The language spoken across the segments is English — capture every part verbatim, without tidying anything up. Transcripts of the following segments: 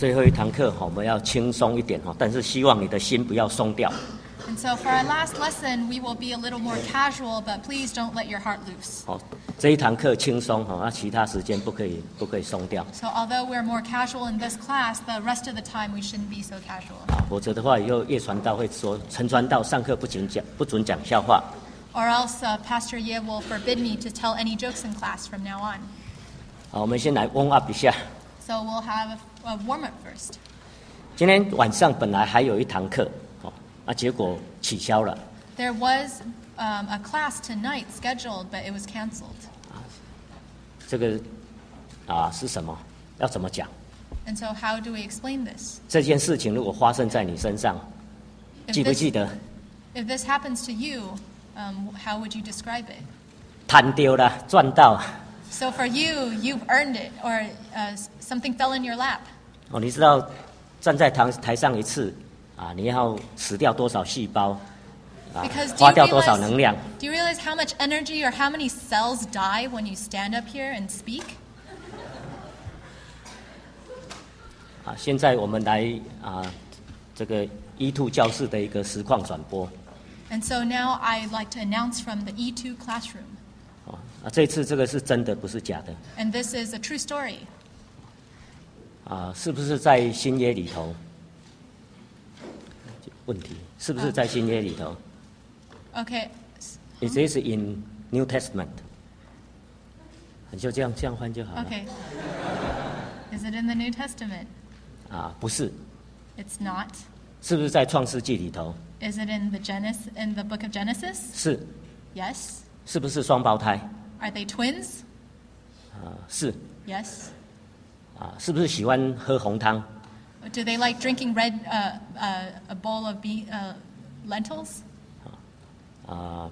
最后一堂课我们要轻松一点，但是希望你的心不要松掉。 And so for our last lesson, we will be a little more casual, but please don't let your heart loose. 好，这一堂课轻松，那其他时间不可以不可以松掉。 So although we're more casual in this class, the rest of the time we shouldn't be so casual. 啊，否则的话，以后叶传道会说，陈传道上课不准讲不准讲笑话。 Or else uh, Pastor Ye will forbid me to tell any jokes in class from now on. 好，我们先来 warm up 一下。 So we'll have a, a warm up first. 今天晚上本来还有一堂课。啊，结果取消了。 There was um, a class tonight scheduled, but it was canceled. 啊，这个啊是什么？要怎么讲 And so how do we explain this? 这件事情如果发生在你身上， If 记不 this, 记得？ if this happens to you, um, how would you describe it? 贪丢了，赚到。 So for you, you've earned it, or uh, something fell in your lap. 哦，你知道站在台台上一次。啊，你要死掉多少细胞？啊，花掉多少能量 do you realize how much energy or how many cells die when you stand up here and speak? 啊，现在我们来啊，这个 E 二 教室的一个实况转播。 And so now I'd like to announce from the E 二 classroom. 哦，啊，这次这个是真的，不是假的。 And this is a true story. 啊，是不是在新约里头？问题是不是在新约里头 ？Okay. It is in New Testament. 你就这样这样翻就好了。 Okay. Is it in the New Testament? 啊，不是。 It's not. 是不是在创世纪里头 Is it in the Genesis in the book of Genesis? 是。 Yes. 是不是双胞胎 Are they twins? 啊，是。 Yes. 啊，是不是喜欢喝红汤 Do they like drinking red uh, uh, a bowl of be- uh, lentils? 啊，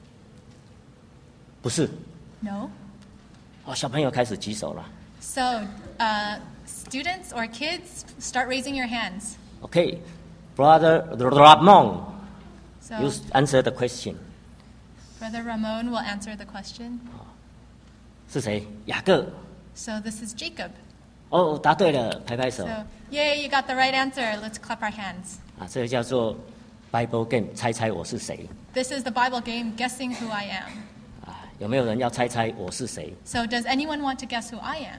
不是。 No. 哦，小朋友开始举手了。 So, uh, students or kids, start raising your hands. Okay, Brother Ramon, So, you answer the question. Brother Ramon will answer the question. 是谁？雅各。 So this is Jacob. 哦，答对了，拍拍手。 So, yay, you got the right answer. Let's clap our hands. 啊，这个叫做 Bible game， 猜猜我是谁。 This is the Bible game, guessing who I am. 啊，有没有人要猜猜我是谁？ So does anyone want to guess who I am?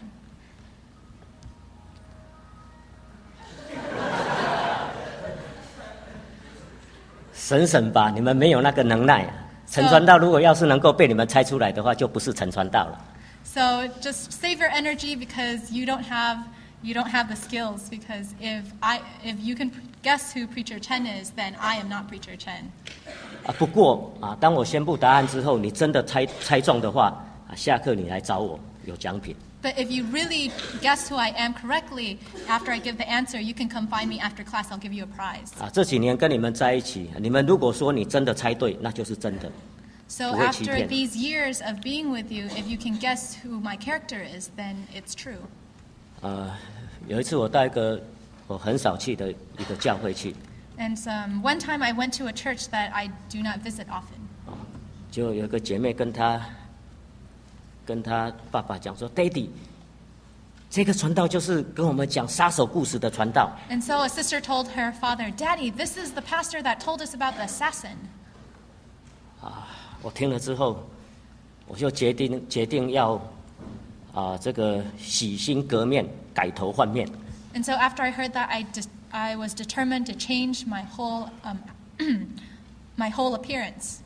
省省吧，你们没有那个能耐啊。陈传道如果要是能够被你们猜出来的话，就不是陈传道了。 So just save your energy because you don't have you don't have the skills. Because if I if you can guess who Preacher Chen is, then I am not Preacher Chen. 啊，不过啊，当我宣布答案之后，你真的猜猜中的话，啊，下课你来找我，有奖品。 But if you really guess who I am correctly, after I give the answer, you can come find me after class. I'll give you a prize. 啊，这几年跟你们在一起，你们如果说你真的猜对，那就是真的。 So 不会欺 after 骗。 these years of being with you, if you can guess who my character is, then it's true. 呃，有一次我到一个我很少去的一个教会去， And um, one time I went to a church that I do not visit often. 啊，就有一个姐妹跟她跟她爸爸讲说 ，Daddy， 这个传道就是跟我们讲杀手故事的传道。 And so a sister told her father, Daddy, this is the pastor that told us about the assassin. 啊，我听了之后，我就决定决定要啊这个洗心革面，改头换面。 And so after I heard that, I, de- I was determined to change my whole, um, my whole appearance.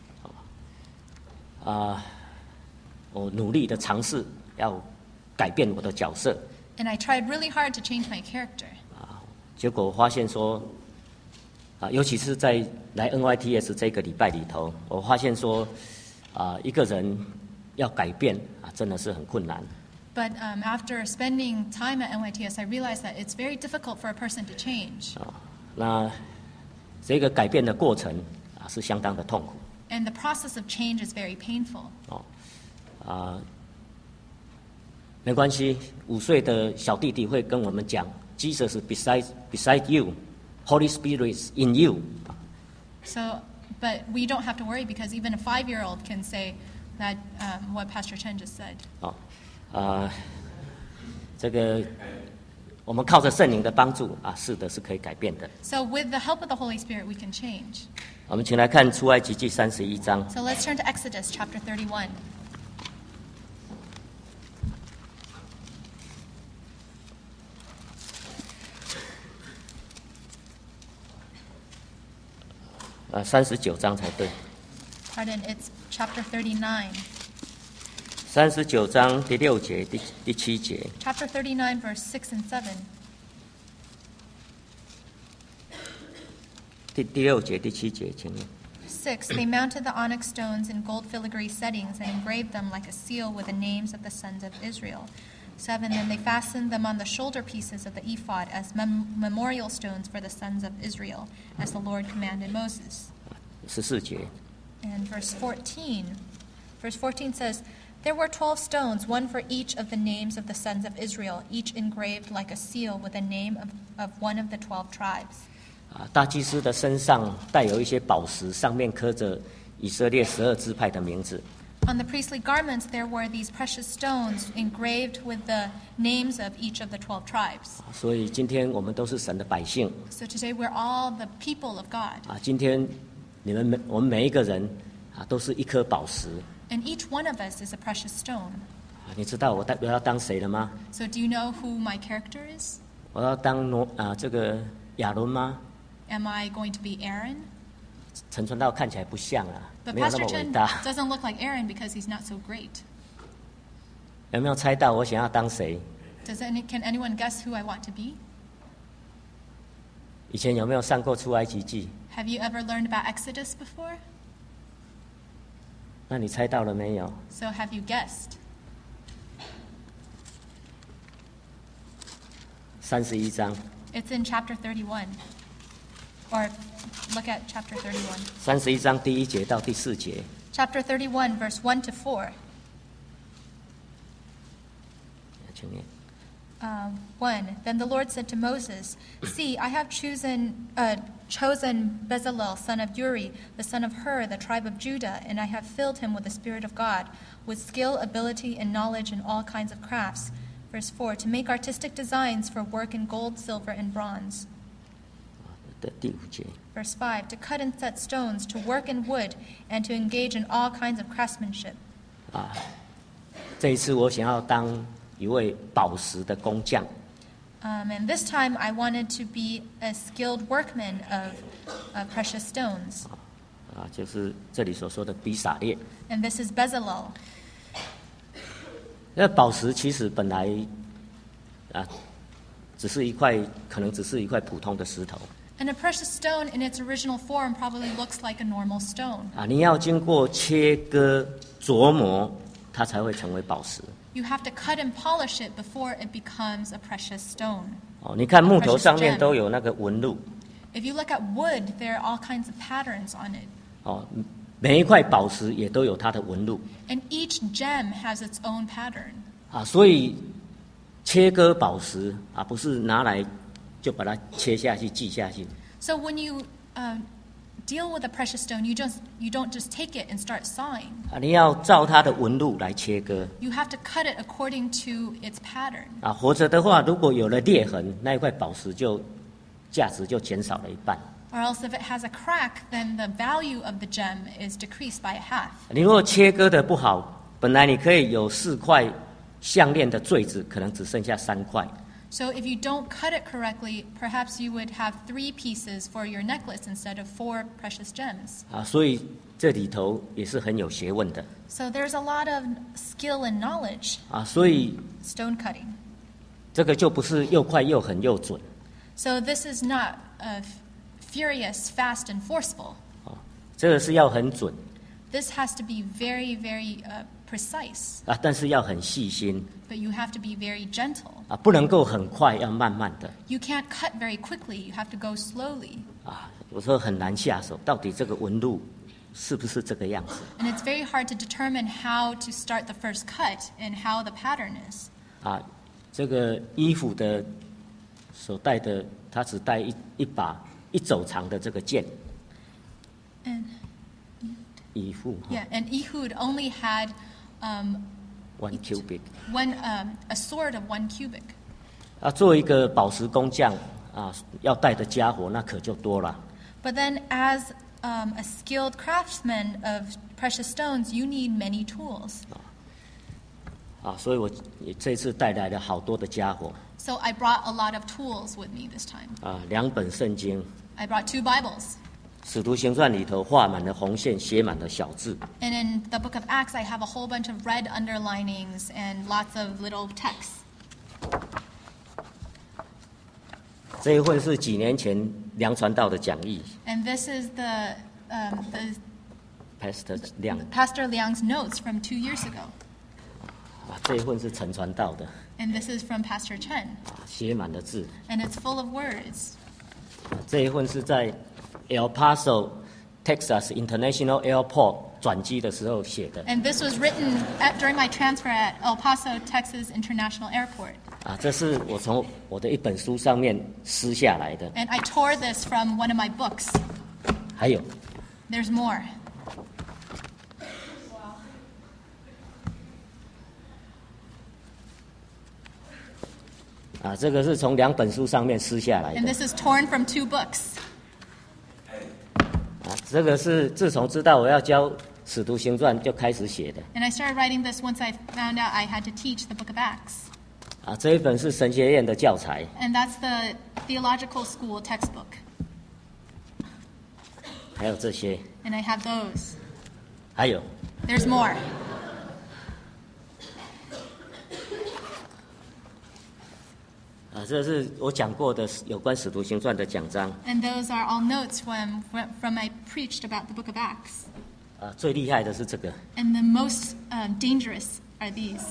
啊，我努力的尝试要改变我的角色。 And I tried really hard to change my character. 啊，结果我发现说，啊，尤其是在来 N Y T S 这个礼拜里头，我发现说，啊，一个人要改变啊，真的是很困难。 But um, after spending time at N Y T S, I realized that it's very difficult for a person to change. 啊，那这个改变的过程啊，是相当的痛苦。 And the process of change is very painful. 哦，啊，没关系，五岁的小弟弟会跟我们讲 ，Jesus beside beside you, Holy Spirit is in you。 So, but we don't have to worry because even a five-year-old can say that um, what Pastor Chen just said. 哦，啊，这个我们靠着圣灵的帮助啊，是的，是可以改变的。 So with the help of the Holy Spirit, we can change. 我们请来看出埃及记三十一章。 So let's turn to Exodus chapter thirty-one. 啊，三十九章才对。 Pardon, it's chapter thirty-nine. 三十九章第六节、第第七节。 Chapter thirty-nine, verse six and seven. 第第六节、第七节，请念。 Six, they mounted the onyx stones in gold filigree settings and engraved them like a seal with the names of the sons of Israel. Seven, then they fastened them on the shoulder pieces of the ephod as mem- memorial stones for the sons of Israel, as the Lord commanded Moses. 十四节。 And verse fourteen. Verse fourteen says, There were twelve stones, one for each of the names of the sons of Israel, each engraved like a seal with the name of, of one of the twelve tribes. 啊，大祭司的身上带有一些宝石，上面刻着以色列十二支派的名字。 On the priestly garments there were these precious stones engraved with the names of each of the twelve tribes. 所以今天我们都是神的百姓 So today we're all the people of God. 啊！今天你们每我们每一个人啊，都是一颗宝石 And each one of us is a precious stone. 啊！你知道我带我要当谁了吗？ So do you know who my character is? 我要当挪啊这个亚伦吗？ Am I going to be Aaron? 陈传道看起来不像啊， But 没有那 Pastor 么伟 Chen 大。 doesn't look like Aaron because he's not so great. 有没有猜到我想要当谁？ Does any, can anyone guess who I want to be? 以前有没有上过出埃及记？ Have you ever learned about Exodus before? 那你猜到了没有？ So have you guessed? 三十一章， It's in chapter thirty-one. Or look at chapter thirty-one. 三十一章第一节到第四节。 Chapter thirty-one, verse one to four. 请念。 Uh, one. Then the Lord said to Moses, See, I have chosen, uh, chosen Bezalel, son of Uri, the son of Hur, the tribe of Judah, and I have filled him with the Spirit of God, with skill, ability, and knowledge in all kinds of crafts. Verse four. To make artistic designs for work in gold, silver, and bronze. 的第五节。 Verse five. To cut and set stones, to work in wood, and to engage in all kinds of craftsmanship. 啊，这一次我想要当一位宝石的工匠。 Um, and this time I wanted to be a skilled workman of, of precious stones. 啊，就是这里所说的比撒列。 And this is Bezalel. 那宝石其实本来啊，只是一块，可能只是一块普通的石头 And a precious stone in its original form probably looks like a normal stone. 啊，你要经过切割、琢磨，它才会成为宝石。 You have to cut and polish it before it becomes a precious stone. 哦，你看木头上面都有那个纹路 If you look at wood, there are all kinds of patterns on it. 哦，每一块宝石也都有它的纹路 And each gem has its own pattern. 啊，所以切割宝石啊，不是拿来就把它切下去、记下去。 So when you uh, deal with a precious stone, you just you don't just take it and start sawing. 啊，你要照它的纹路来切割 You have to cut it according to its pattern. 啊，否则的话，如果有了裂痕，那一块宝石就价值就减少了一半。 Or else if it has a crack, then the value of the gem is decreased by a half. 你如果切割的不好，本来你可以有四块项链的坠子，可能只剩下三块。 So if you don't cut it correctly, perhaps you would have three pieces for your necklace instead of four precious gems. 啊，所以这里头也是很有学问的 So there's a lot of skill and knowledge 啊，所以 stone cutting. 这个就不是又快又狠又准 So this is not uh, furious, fast, and forceful. 啊，这个是要很准 This has to be very, very uh, precise. 啊，但是要很细心 But you have to be very gentle. 啊，不能够很快，要慢慢的 You can't cut very quickly. You have to go slowly. 啊，有时候很难下手，到底这个纹路是不是这个样子 And it's very hard to determine how to start the first cut and how the pattern is. 啊？这个衣服的所带的，它只带一一把一肘长的这个剑， And 衣服哈 yeah, and Ehud only had um, one cubic one um, a sword of one cubic. 啊，做一个宝石工匠啊，要带的家伙那可就多了。 But then, as um, a skilled craftsman of precious stones, you need many tools. 啊，所以我这次带来了好多的家伙。 So I brought a lot of tools with me this time. 啊，两本圣经。 I brought two Bibles. 使徒行传里头画满了红线，写满了小字。 And in the book of Acts, I have a whole bunch of red underlinings and lots of little texts. 这一份是几年前梁传道的讲义。 And this is the um, the Pastor 梁 Pastor Liang's notes from two years ago. 啊，这一份是陈传道的。 And this is from Pastor Chen. 啊，写满了字。 And it's full of words. 啊，这一份是在 El Paso Texas International Airport 转机的时候写的。 And this was written at, during my transfer at El Paso, Texas International Airport. 啊，这是我从我的一本书上面撕下来的。 And I tore this from one of my books. 还有 There's more. 啊，这个是从两本书上面撕下来 And 的。 this is torn from two books. 啊，这个是自从知道我要教《使徒行传》就开始写的。 And I started writing this once I found out I had to teach the book of Acts. 啊，这一本是神学院的教材。 And that's the theological school textbook. 还有这些， And I have those. 还有 There's more. 啊，这是我讲过的有关《使徒行传》的讲章。 And those are all notes from, from I preached about the book of Acts. 啊，最厉害的是这个。 And the most um, dangerous are these.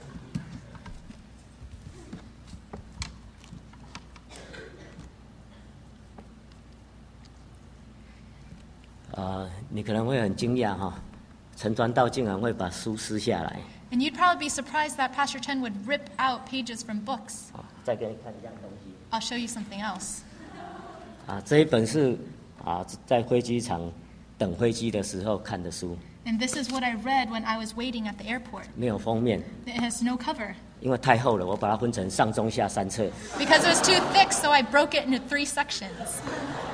啊，你可能会很惊讶哈，陈传道竟然会把书撕下来。 And you'd probably be surprised that Pastor Chen would rip out pages from books. 啊，再给你看一样东西。 I'll show you something else. 啊，这一本是啊，在飞机场等飞机的时候看的书， And this is what I read when I was waiting at the airport. 没有封面， It has no cover. 因为太厚了，我把它分成上中下三册。 Because it was too thick, so I broke it into three sections.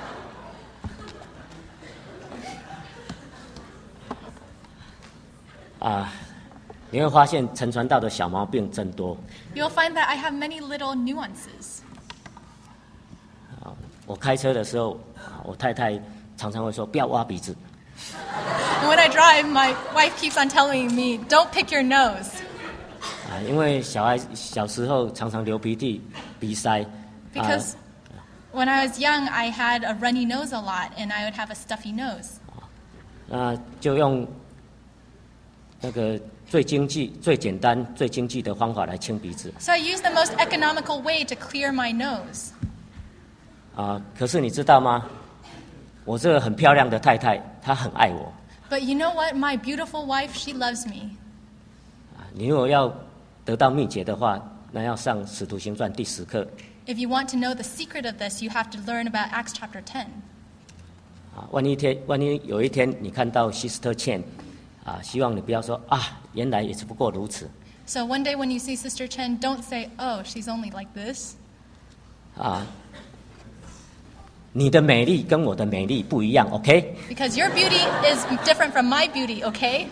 啊，你会发现陈传道的小毛病真多。 You'll find that I have many little nuances. 啊，我开车的时候，啊我太太常常会说不要挖鼻子。 And when I drive, my wife keeps on telling me, don't pick your nose. 啊，因为小孩小时候常常流鼻涕、鼻塞。 Because when I was young, I had a runny nose a lot, and I would have a stuffy nose. 那就用那个最经济、最简单、最经济的方法来清鼻子。 So I used the most economical way to clear my nose. 啊，可是你知道吗？我这个很漂亮的太太，她很爱我。 But you know what? My beautiful wife, she loves me. 啊，你如果要得到秘诀的话，那要上《使徒行传》第十课。 If you want to know the secret of this, you have to learn about Acts chapter ten. 啊，万一天，万一有一天你看到 Sister Chen， 啊，希望你不要说啊，原来也只不过如此。 So one day when you see Sister Chen, don't say, oh, she's only like this. 啊，你的美丽跟我的美丽不一样 ，OK？ Because your beauty is different from my beauty, okay?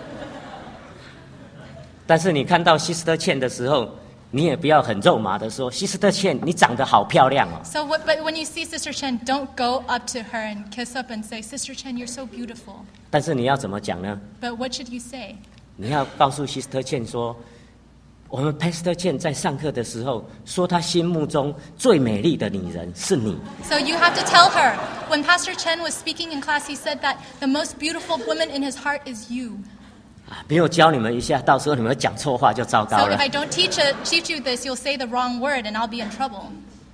但是你看到 Sister Chen 的时候，你也不要很肉麻的说 Sister Chen， 你长得好漂亮哦。 So, what, but when you see Sister Chen, don't go up to her and kiss up and say, Sister Chen, you're so beautiful. 但是你要怎么讲呢？ But what should you say? 你要告诉 Sister Chen 说，我们 Pastor Chen 在上课的时候说，他心目中最美丽的女人是你。 So you have to tell her, when Pastor Chen was speaking in class, he said that the most beautiful woman in his heart is you. 啊，没有教你们一下，到时候你们讲错话就糟糕 So 了 if。I don't teach, it, teach you this, you'll say the wrong word and I'll be in trouble.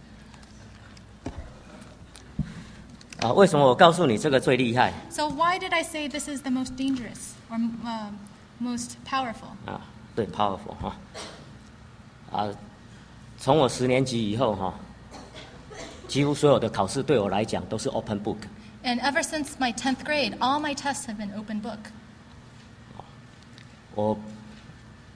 啊，为什么我告诉你这个最厉害？ So why did I say this is the most dangerous or uh, most powerful? 啊，对 ，powerful 哈。啊，从我十年级以后哈，几乎所有的考试对我来讲都是 open book。 And ever since my tenth grade, all my tests have been open book. 我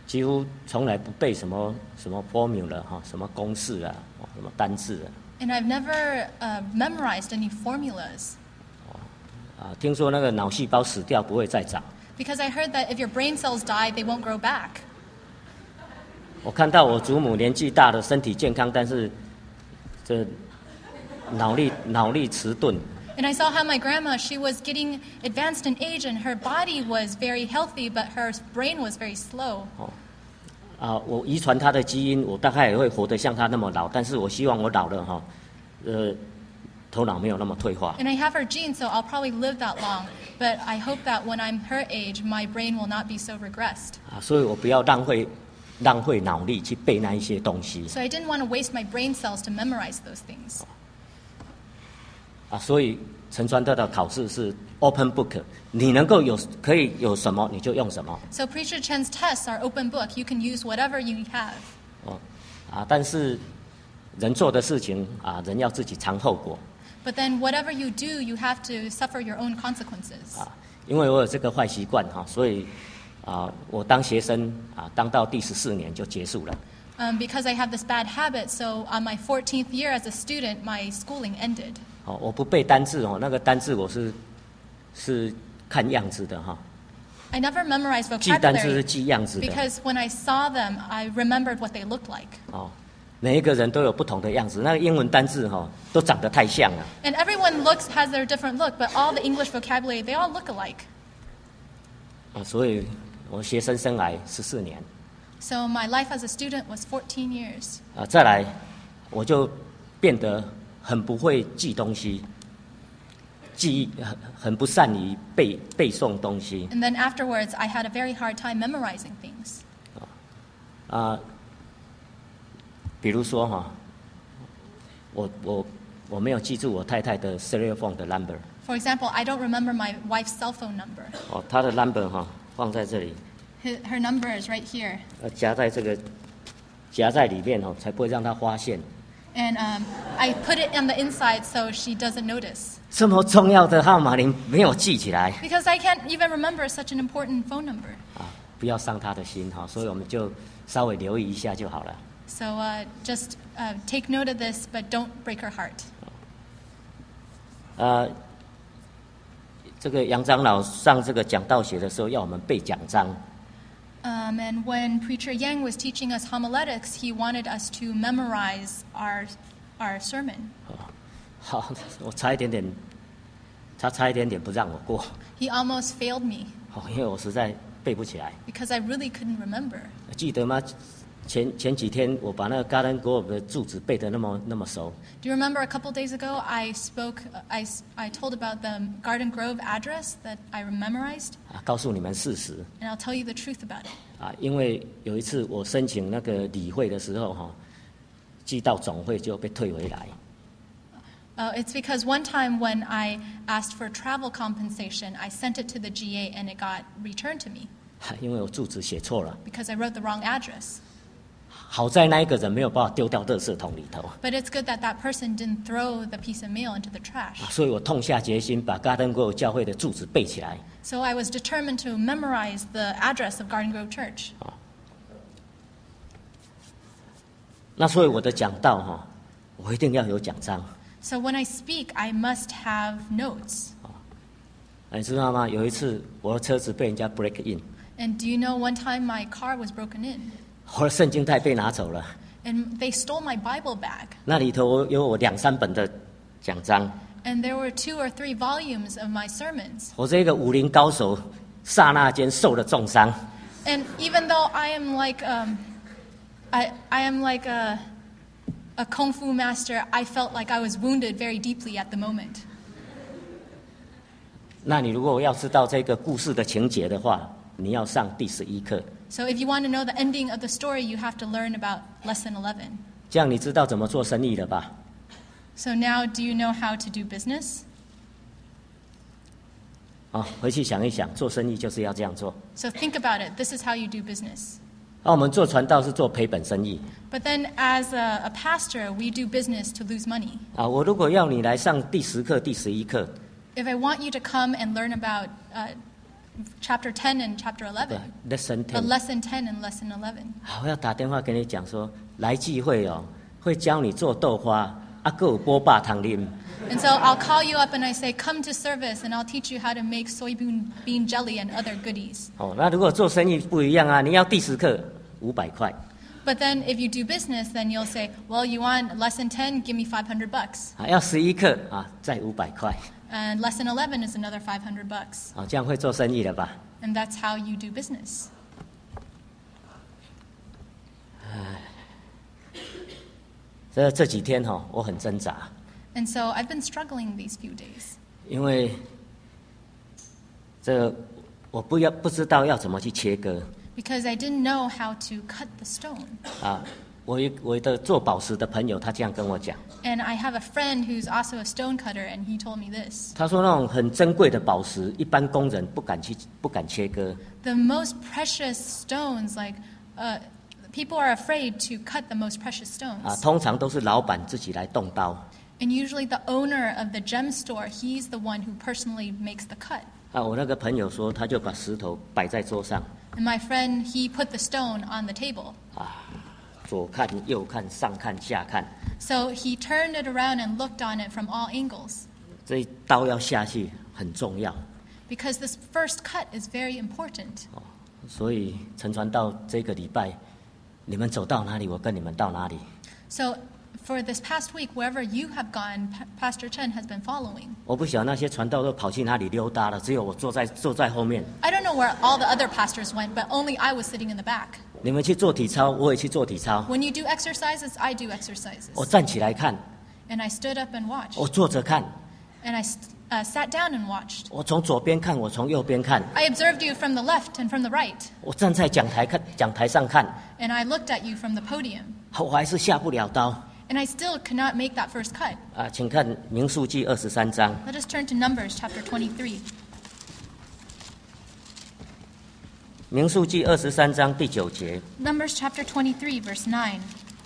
几乎从来不背什么什么 formula 哈，什么公式啊，什么单字啊。 And I've never uh, memorized any formulas. 啊，听说那个脑细胞死掉不会再长。 Because I heard that if your brain cells die, they won't grow back. 我看到我祖母年纪大了，身体健康，但是这脑力脑力迟钝。 And I saw how my grandma, she was getting advanced in age and her body was very healthy, but her brain was very slow. 哦，啊，我遗传她的基因，我大概也会活得像她那么老，但是我希望我老了哈，呃，头脑没有那么退化。 And I have her gene, so I'll probably live that long. But I hope that when I'm her age, my brain will not be so regressed. 啊，所以我不要浪费浪费脑力去背那一些东西。 So I didn't want to waste my brain cells to memorize those things. 啊，所以陈传道的考试是 open book， 你能够有可以有什么你就用什么。 So Preacher Chen's tests are open book. You can use whatever you have. 哦，啊，但是人做的事情啊，人要自己尝后果。 But then whatever you do, you have to suffer your own consequences. 啊，因为我有这个坏习惯哈，所以啊，我当学生啊，当到第十四年就结束了。 Um, because I have this bad habit, so on my fourteenth year as a student, my schooling ended. 哦，我不背单字哦，那个单字我是是看样子的哈。 I never memorized 记单字是 vocabulary 记样子的。 because when I saw them, I remembered what they looked like. 哦，每一个人都有不同的样子，那个英文单字哈都长得太像了。 And everyone looks has their different look, but all the English vocabulary, they all look alike. 啊，所以我学生生涯十四年。 So my life as a student was fourteen years. 啊，再来我就变得很不会记东西，记很很不善于背背诵东西。 And then afterwards, I had a very hard time memorizing things. 啊，比如说哈，我我我没有记住我太太的 cellular phone 的 number。 For example, I don't remember my wife's cell phone number. 哦，她的 number 哈放在这里， Her her number is right here. 呃，夹在这个夹在里面哦，才不会让她发现。 And um, I put it on the inside so she doesn't notice. 这么重要的号码你没有记起来 Because I can't even remember such an important phone number. 啊，不要伤她的心哈，所以我们就稍微留意一下就好了。 So uh, just uh, take note of this, but don't break her heart. 呃，这个杨长老上这个讲道学的时候，要我们背讲章。 Um, and when Preacher Yang was teaching us homiletics, he wanted us to memorize our, our sermon. 好，我差一点点，他差一点点不让我过， He almost failed me 哦，因为我实在背不起来。 because I really couldn't remember. 记得吗？前前几天我把那个 Garden Grove 的住址背得那么那么熟， Do you remember a couple days ago I spoke, I, I told about the Garden Grove address that I memorized? 啊，告诉你们事实 And I'll tell you the truth about it. 啊，因为有一次我申请那个理会的时候哈，寄到总会就被退回来。 Uh, it's because one time when I asked for travel compensation, I sent it to the G A and it got returned to me 因为我住址写错了， because I wrote the wrong address. 好在那一个人没有把我丢到垃圾桶里头， But it's good that that person didn't throw the piece of mail into the trash. 啊所以我痛下决心把 Garden Grove 教会的住址背起来。 So I was determined to memorize the address of Garden Grove Church. 那所以我的讲道哈，我一定要有讲章。 So when I speak, I must have notes. 你知道吗？有一次我的车子被人家 break in， And do you know one time my car was broken in? 我的圣经袋被拿走了， And they stole my Bible bag. 那里头有我两三本的讲章。 And there were two or three volumes of my sermons. 我这个武林高手，刹那间受了重伤。 And even though I am like, um, I, I am like a, a kung fu master, I felt like I was wounded very deeply at the moment. 那你如果要知道这个故事的情节的话，你要上第十一课， So if you want to know the ending of the story, you have to learn about lesson eleven. 这样你知道怎么做生意了吧？ So now, do you know how to do business? 啊，回去想一想，做生意就是要这样做。 So think about it. This is how you do business. 那、我们做传道是做赔本生意 But then, as a, a pastor, we do business to lose money. 啊。我如果要你来上第十课、第十一课， If I want you to come and learn about uh, chapter ten and chapter 对 eleven. ，lesson Uh, ten。 lesson ten and lesson eleven. 好，我要打电话跟你讲说，来聚会哦，会教你做豆花，啊，还有波霸糖啉。 And so I'll call you up and I say, come to service, and I'll teach you how to make soybean bean jelly and other goodies. 哦，那如果做生意不一样啊，你要第十课五百块， But then if you do business, then you'll say, well, you want lesson ten, give me five hundred bucks. 啊，要十一课啊，再五百块， And lesson eleven is another five hundred bucks. 哦，这样会做生意了吧？ And that's how you do business. 这这几天哈、哦，我很挣扎， And so I've been struggling these few days 因为这个我不要不知道要怎么去切割 because I didn't know how to cut the stone. 啊。我一我的做宝石的朋友，他这样跟我讲， And I have a friend who's also a stone cutter, and he told me this. 他说那种很珍贵的宝石，一般工人不敢去不敢切割， The most precious stones, like, uh, people are afraid to cut the most precious 啊， stones. 通常都是老板自己来动刀。 And usually the owner of the gem store, he's the one who personally makes the cut. 啊，我那个朋友说，他就把石头摆在桌上， And my friend, he put the stone on the table. 左看右看，上看下看， So he turned it around and looked on it from all angles. 这一刀要下去很重要。 Because this first cut is very important. 所以陈传道这个礼拜，你们走到哪里，我跟你们到哪里。 So for this past week, wherever you have gone, Pa- Pastor Chen has been following. 我不晓得那些传道都跑去哪里溜达了，只有我坐在坐在后面。 I don't know where all the other pastors went, but only I was sitting in the back. 你们去做体操，我也去做体操。 When you do exercises, I do exercises. 我站起来看， And I stood up and watched. 我坐着看， And I st- uh, sat down and watched. 我从左边看，我从右边看， I observed you from the left and from the right. 我站在讲台看讲台上看， And I looked at you from the podium. 我还是下不了刀 And I still could not make that first cut. 啊！请看民数记二十三章。 Let us turn to Numbers chapter twenty-three. 民数记二十三章第九节， Numbers chapter twenty-three, verse nine.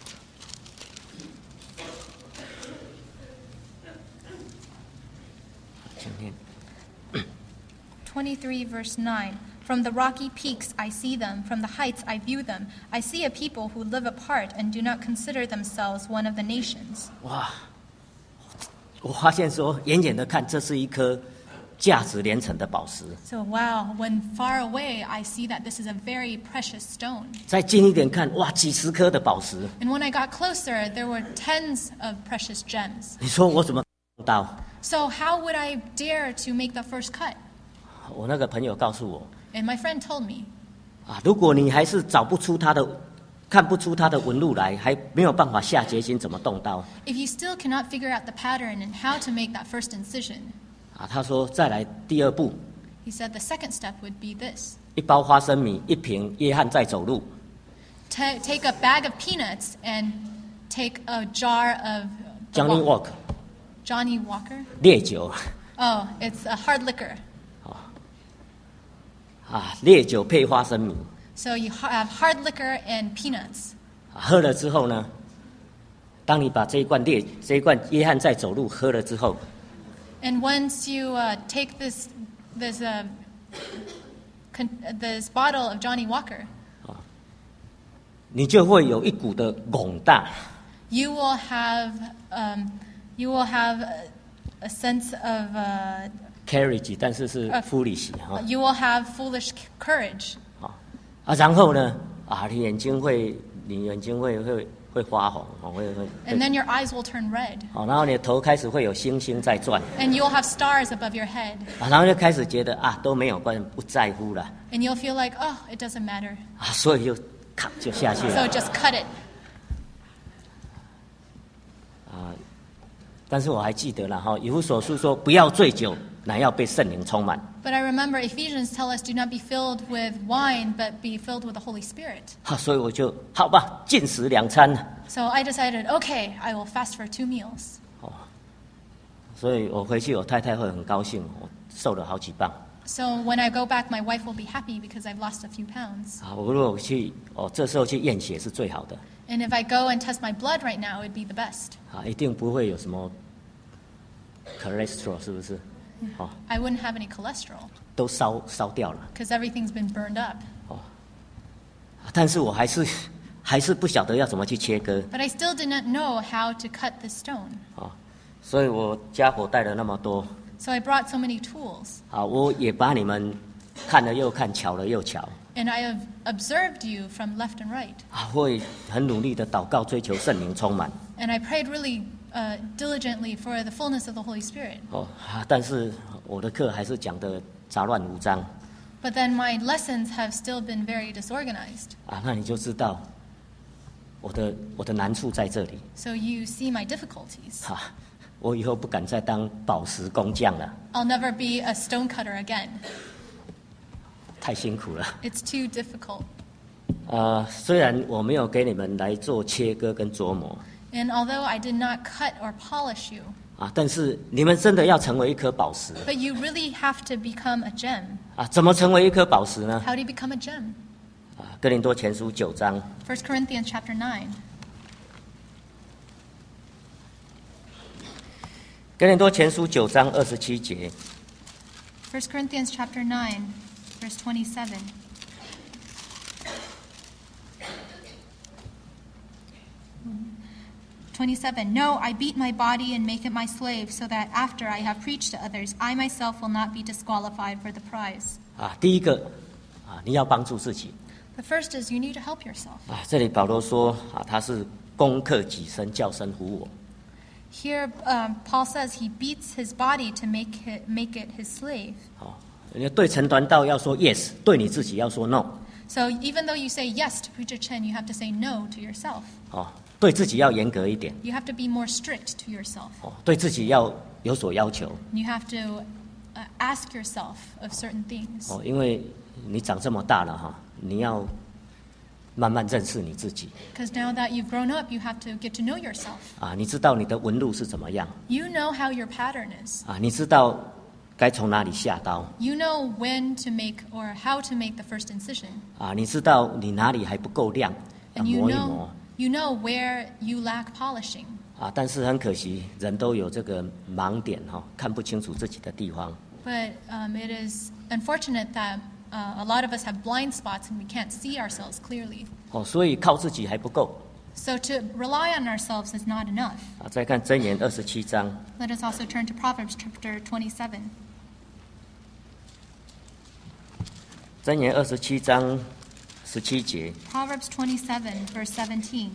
请念 twenty-three, verse nine. From the rocky peaks I see them, from the heights I view them. I see a people who live apart and do not consider themselves one of the nations. 哇！我发现说，远远的看，这是一颗价值连城的宝石； So, wow, when far away I see that this is a very precious stone. 再近一点看，哇，几十颗的宝石。 And when I got closer, there were tens of precious gems. 你说我怎么碰到？ So, how would I dare to make the first cut? 我那个朋友告诉我 And my friend told me, 啊，如果你还是找不出他的、看不出他的纹路来，还没有办法下决心怎么动刀 if you still cannot figure out the pattern and how to make that first incision, 啊，他说再来第二步， he said the second step would be this. 一包花生米，一瓶约翰在走路， Ta take a bag of peanuts and take a jar of the Johnny wa- Walk Johnny Walker? 烈酒 Oh, it's a hard liquor. 啊，烈酒配花生米。 So you ha- have hard liquor and peanuts. 喝了之后呢，当你把这一罐烈这一罐约翰在走路喝了之后， And once you uh, take this this uh, con- this bottle of Johnny Walker, 你就会有一股的猛大 you will have um, you will have a, a sense of uh, courage，但是是 foolish 哈 you will have foolish c- courage. 啊，然后呢啊，你眼睛会你眼睛会会会发红，哦会会 And then your eyes will turn red. 哦，然后你的头开始会有星星在转 And you'll have stars above your head. 啊，然后就开始觉得啊都没有关不在乎了 And you'll feel like, oh, it doesn't matter. 啊，所以就咔就下去 So 了 just cut it. 啊。但是我还记得了哈，以弗所书说不要醉酒，乃要被圣灵充满。 But I remember Ephesians tell us, do not be filled with wine, but be filled with the Holy Spirit. 好，所以我就好吧，禁食两餐。 So I decided, okay, I will fast for two meals. 所以我回去，我太太会很高兴，我瘦了好几磅。 So when I go back, my wife will be happy because I've lost a few pounds. 啊，我如果去哦，这时候去验血是最好的 And if I go and test my blood right now, it would be the best. 啊，一定不会有什么 cholesterol，是不是？ 哦， I wouldn't have any cholesterol 都烧烧掉了。 because everything's been burned up. 但是我还是还是不晓得要怎么去切割 But I still did not know how to cut the stone. 啊，所以我家伙带了那么多 So I brought so many tools. 啊，我也把你们看了又看，瞧了又瞧 And I have observed you from left and right. 啊，会很努力的祷告，追求圣灵充满 And I prayed really uh, diligently for the fullness of the Holy Spirit. 哦啊，但是我的课还是讲的杂乱无章 But then my lessons have still been very disorganized. 啊，那你就知道我的我的难处在这里 So you see my difficulties. 哈、啊，我以后不敢再当宝石工匠了， I'll never be a stone cutter again. 太辛苦了。 It's too difficult. 呃，虽然我没有给你们来做切割跟琢磨 And although I did not cut or polish you, 啊，但是你们真的要成为一颗宝石 but you really have to become a gem. 啊！怎么成为一颗宝石呢？ How do you become a gem? 啊，哥林多前书九章， First Corinthians chapter nine. 哥林多前书九章二十七节， First Corinthians chapter nine, verse twenty-seven. twenty-seven. No, I beat my body and make it my slave, so that after I have preached to others, I myself will not be disqualified for the prize. 啊，第一个啊，你要帮助自己 The first is you need to help yourself. 啊。这里保罗说啊，他是攻克己身，叫身服我 Here, um, Paul says he beats his body to make it, make it his slave. 哦。你对陈传道要说 yes， 对你自己要说 no。 So even though you say yes to Preacher Chen, you have to say no to yourself. 哦，对自己要严格一点 You have to be more strict to yourself. 哦，对自己要有所要求 You have to uh, ask yourself of certain things. 哦，因为你长这么大了哈，你要慢慢认识你自己 Because now that you've grown up, you have to get to know yourself. 啊，你知道你的纹路是怎么样 You know how your pattern is. 啊，你知道该从哪里下刀 You know when to make or how to make the first incision. 啊，你知道你哪里还不够亮，要 And you 磨一 know, 磨 you know where you lack polishing. 啊。但是很可惜，人都有这个盲点哈、看不清楚自己的地方 But um, it is unfortunate that uh, a lot of us have blind spots and we can't see ourselves clearly. 哦，所以靠自己还不够 So to rely on ourselves is not enough. 啊。再看箴言二十七章， Let us also turn to Proverbs chapter twenty-seven. 箴言二十七章十七节， Proverbs twenty-seven, verse seventeen.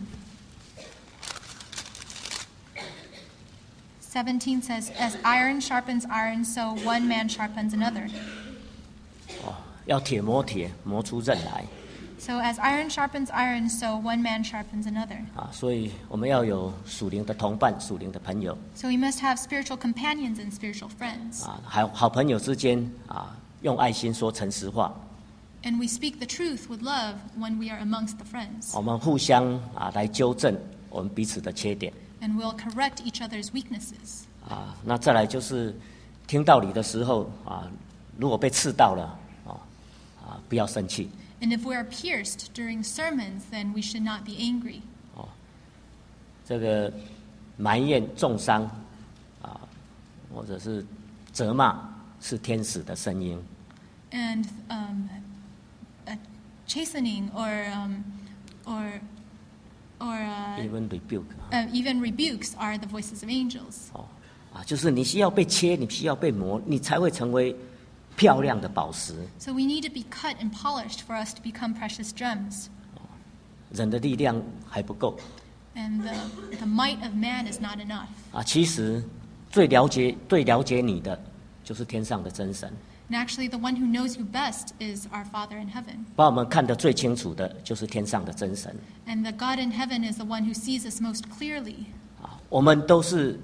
seventeen says, As iron sharpens iron, so one man sharpens another. 哦，要铁磨铁，磨出刃来 So as iron sharpens iron, so one man sharpens another. 啊。所以我们要有属灵的同伴、属灵的朋友 So we must have spiritual companions and spiritual friends. 啊，好好朋友之间啊，用爱心说诚实话， And we speak the truth with love when we are amongst the friends. 我们互相啊来纠正我们彼此的缺点 And we'll correct each other's weaknesses. 啊。那再来就是听道理的时候啊，如果被刺到了啊啊，不要生气 And if we are pierced during sermons, then we should not be angry. 哦。这个埋怨、重伤啊，或者是责骂，是天使的声音 And um, uh, chastening or um, or or uh, ，even rebuke uh, even rebukes are the voices of angels. 哦啊，就是你需要被切，你需要被磨，你才会成为漂亮的宝石。 So we need to be cut and polished for us to become precious gems. 人的力量还不够 And the, the might of man is not enough. 啊。其实最了解、最了解你的，就是天上的真神。 And actually, the one who knows you best is our Father in heaven. 把我们看得最清楚的，就是天上的真神 And the God in heaven is the one who sees us most clearly. 啊。我们都是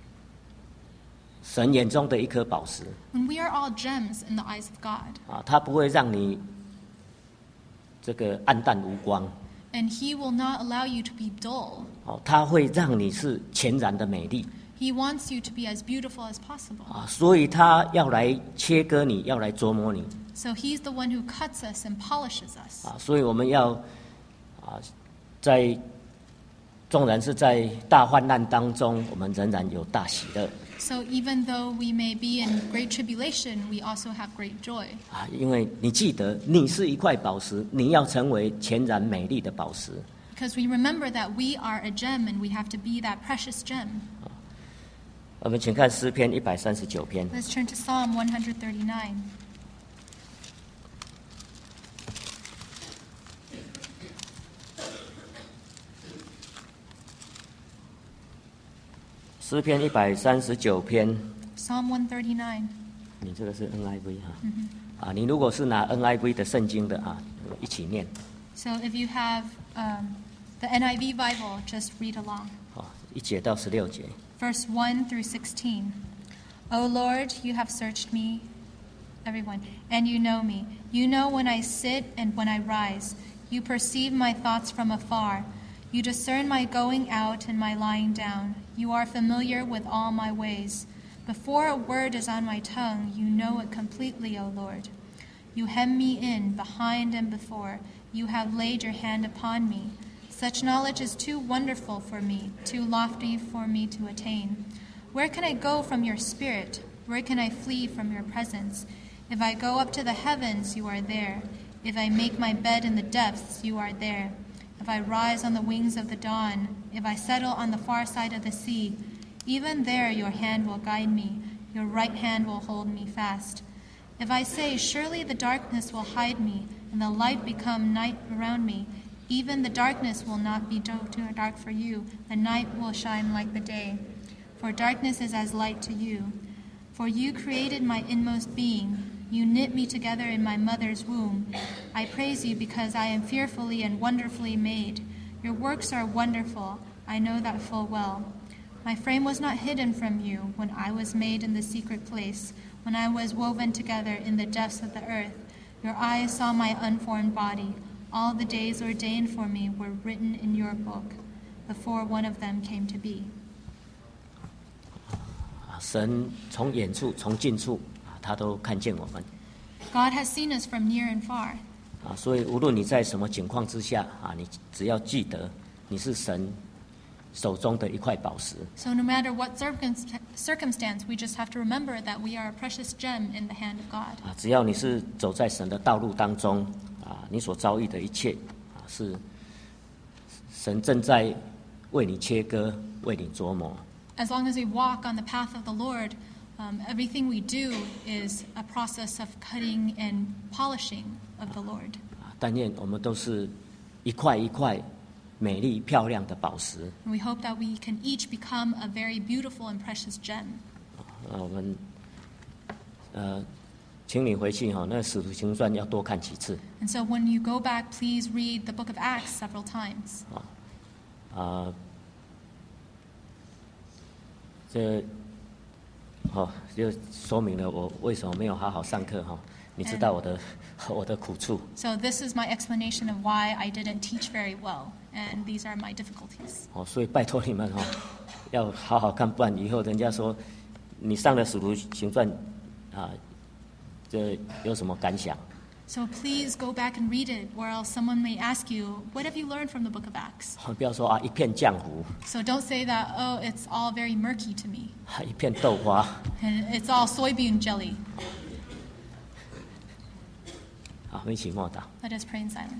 神眼中的一颗宝石 When we are all gems in the eyes of God. 啊，他不会让你这个暗淡无光 And He will not allow you to be dull. 哦，他会让你是全然的美丽 He wants you to be as beautiful as possible. 啊，所以他要来切割你，要来琢磨你 So He's the one who cuts us and polishes us. 啊，所以我们要啊，在纵然是在大患难当中，我们仍然有大喜乐。 So even though we may be in great tribulation, we also have great joy. 啊，因为你记得，你是一块宝石，你要成为全然美丽的宝石。 Because we remember that we are a gem and we have to be that precious gem. 我们请看诗篇一百三十九篇。 Let's turn to Psalm one thirty-nine. 诗篇一百三十九篇。 Psalm one thirty-nine. 你这个是 N I V 哈、 Mm-hmm. 啊，你如果是拿 N I V 的圣经的啊，一起念。 So if you have um, the N I V Bible, just read along. 啊，一节到十六节。 Verse one through sixteen. O Lord, you have searched me, everyone, and you know me. You know when I sit and when I rise. You perceive my thoughts from afar. You discern my going out and my lying down. You are familiar with all my ways. Before a word is on my tongue, you know it completely, O Lord. You hem me in, behind and before. You have laid your hand upon me. Such knowledge is too wonderful for me, too lofty for me to attain. Where can I go from your spirit? Where can I flee from your presence? If I go up to the heavens, you are there. If I make my bed in the depths, you are there. If I rise on the wings of the dawn, if I settle on the far side of the sea, even there your hand will guide me, your right hand will hold me fast. If I say, surely the darkness will hide me, and the light become night around me, even the darkness will not be too dark for you, the night will shine like the day. For darkness is as light to you. For you created my inmost being. You knit me together in my mother's womb. I praise you because I am fearfully and wonderfully made. Your works are wonderful. I know that full well. My frame was not hidden from you when I was made in the secret place, when I was woven together in the depths of the earth. Your eyes saw my unformed body. All the days ordained for me were written in your book, before one of them came to be. 神从远处、从近处啊，他都看见我们。 God has seen us from near and far. 啊，所以无论你在什么情况之下啊，你只要记得你是神手中的一块宝石。 So no matter what circumstance, we just have to remember that we are a precious gem in the hand of God. 啊，只要你是走在神的道路当中啊，你所遭遇的一切啊，是神正在为你切割、为你琢磨。 As long as we walk on the path of the Lord, um, everything we do is a process of cutting and polishing of the Lord. 啊，但愿我们都是一块一块美丽漂亮的宝石。 And we hope that we can each become a very beautiful and precious gem. 啊，我们呃，请你回去哈，那《使徒行传》要多看几次。 And so when you go back, please read the book of Acts several times. 啊，啊，这，哦，就说明了我为什么没有好好上课哈。你知道我的我的苦处。 So this is my explanation of why I didn't teach very well, and these are my difficulties. 哦，所以拜托你们哈，要好好看，不然以后人家说你上了《使徒行传》啊，这有什么感想？ So please go back and read it, or else someone may ask you, what have you learned from the book of Acts? 不要说啊一片浆糊， So don't say that, oh, it's all very murky to me, 一片豆花。 and it's all soybean jelly. 好，我们一起默祷。 Let us pray in silence.